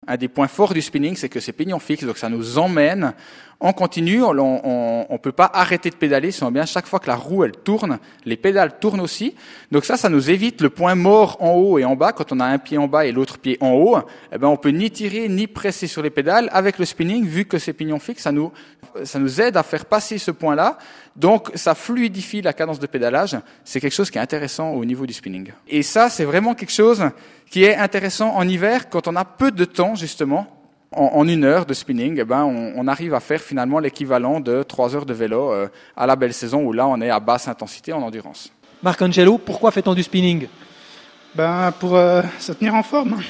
Un des points forts du spinning, c'est que c'est pignon fixe, donc ça nous emmène en continu. On peut pas arrêter de pédaler, sinon bien chaque fois que la roue elle tourne, les pédales tournent aussi. Donc ça nous évite le point mort en haut et en bas. Quand on a un pied en bas et l'autre pied en haut, eh ben on peut ni tirer ni presser sur les pédales. Avec le spinning, vu que c'est pignon fixe, ça nous aide à faire passer ce point-là. Donc ça fluidifie la cadence de pédalage. C'est quelque chose qui est intéressant au niveau du spinning. Et ça, c'est vraiment quelque chose qui est intéressant en hiver quand on a peu de temps justement. En 1 heure de spinning, eh ben, on arrive à faire finalement l'équivalent de 3 heures de vélo à la belle saison où là, on est à basse intensité en endurance. Marc-Angelo, pourquoi fait-on du spinning ? Pour se tenir en forme,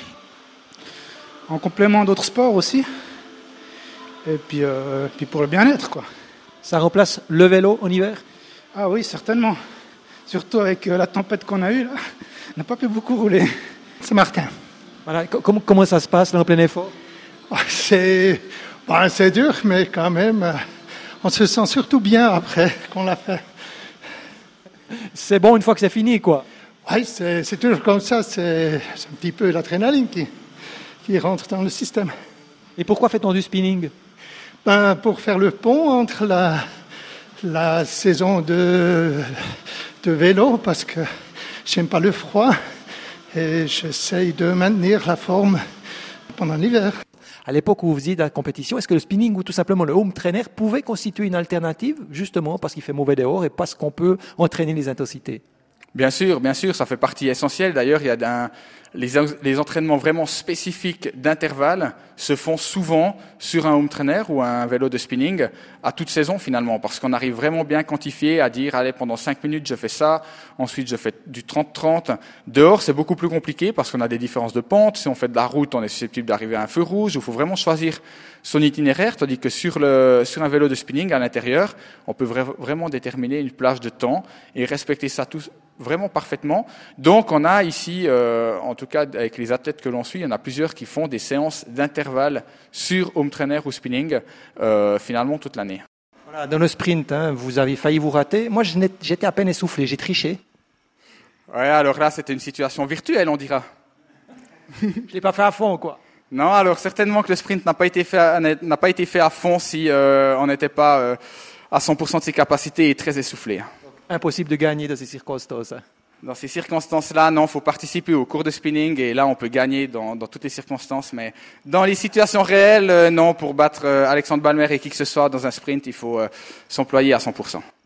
en complément d'autres sports aussi, et puis pour le bien-être, quoi. Ça remplace le vélo en hiver ? Ah oui, certainement. Surtout avec la tempête qu'on a eue, là, on n'a pas pu beaucoup rouler. C'est Martin. Voilà. Comment ça se passe là en plein effort ? C'est dur, mais quand même, on se sent surtout bien après qu'on l'a fait. C'est bon une fois que c'est fini, quoi. Oui, c'est toujours comme ça, c'est un petit peu l'adrénaline qui rentre dans le système. Et pourquoi fait-on du spinning ? Pour faire le pont entre la saison de vélo, parce que j'aime pas le froid et j'essaye de maintenir la forme pendant l'hiver. À l'époque où vous faisiez de la compétition, est-ce que le spinning ou tout simplement le home trainer pouvait constituer une alternative, justement parce qu'il fait mauvais dehors et parce qu'on peut entraîner les intensités ? Bien sûr, ça fait partie essentielle. D'ailleurs, il y a les entraînements vraiment spécifiques d'intervalle se font souvent sur un home trainer ou un vélo de spinning à toute saison finalement, parce qu'on arrive vraiment bien quantifié à dire, allez, pendant 5 minutes, je fais ça, ensuite je fais du 30-30. Dehors, c'est beaucoup plus compliqué parce qu'on a des différences de pente. Si on fait de la route, on est susceptible d'arriver à un feu rouge. Il faut vraiment choisir son itinéraire, tandis que sur un vélo de spinning à l'intérieur, on peut vraiment déterminer une plage de temps et respecter ça tous vraiment parfaitement. Donc on a ici, en tout cas avec les athlètes que l'on suit, il y en a plusieurs qui font des séances d'intervalle sur home trainer ou spinning finalement toute l'année. Voilà, dans le sprint, vous avez failli vous rater. Moi, j'étais à peine essoufflé, j'ai triché. Ouais, alors là, c'était une situation virtuelle, on dira. Je l'ai pas fait à fond, quoi. Non, alors certainement que le sprint n'a pas été fait à fond si on n'était pas à 100% de ses capacités et très essoufflé. Impossible de gagner dans ces circonstances. Dans ces circonstances-là, non, faut participer au cours de spinning et là, on peut gagner dans toutes les circonstances. Mais dans les situations réelles, non, pour battre Alexandre Balmer et qui que ce soit dans un sprint, il faut s'employer à 100%.